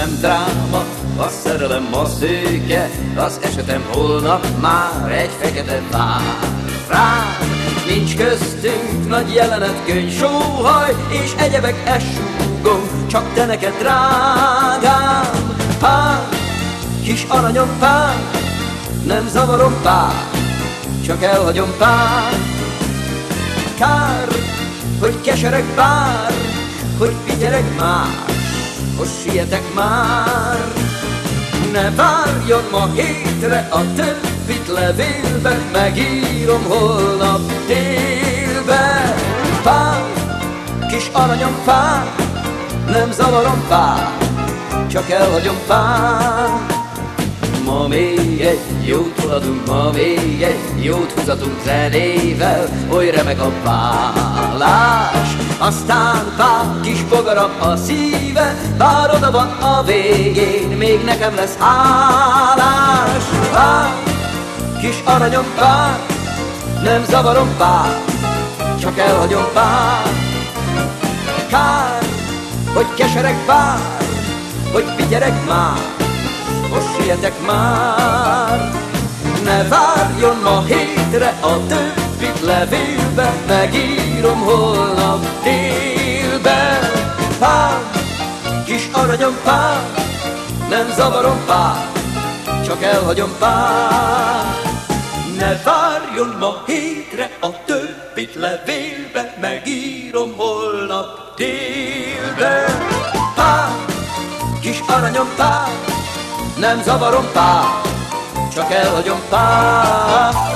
nem dráma, a szerelem ma szőke, az esetem holnap már egy fekete vár. Rám nincs köztünk nagy jelenet, könny, sóhaj és egyebek esúgom, csak te neked drágám. Pár, kis aranyom pár, nem zavarom pár, csak elhagyom pár. Kár, hogy keserek bár, hogy figyelek máshoz sietek már. Ne várjon ma hétre, a többit levélbe megírom holnap délbe. Pár, kis aranyom pár, nem zavarom pár, csak elhagyom pár. Ma még egy jót hulatunk, ma még egy jót húzatunk zenével, oly remek a vállás. Aztán pár kis bogaram a szíve, bár oda van a végén, még nekem lesz hálás. Pár, kis aranyom pár, nem zavarom pár, csak elhagyom pár. Kár, hogy keserek pár, hogy figyelek már, most sietek már. Ne várjon ma hétre, a többit levélbe megírom holnap délbe. Pár, kis aranyom pár, nem zavarom pár, csak elhagyom pár. Ne várjon ma hétre, a többit levélbe megírom holnap délbe. Pár, kis aranyom pár, nem zavarom pár, csak elhagyom pár.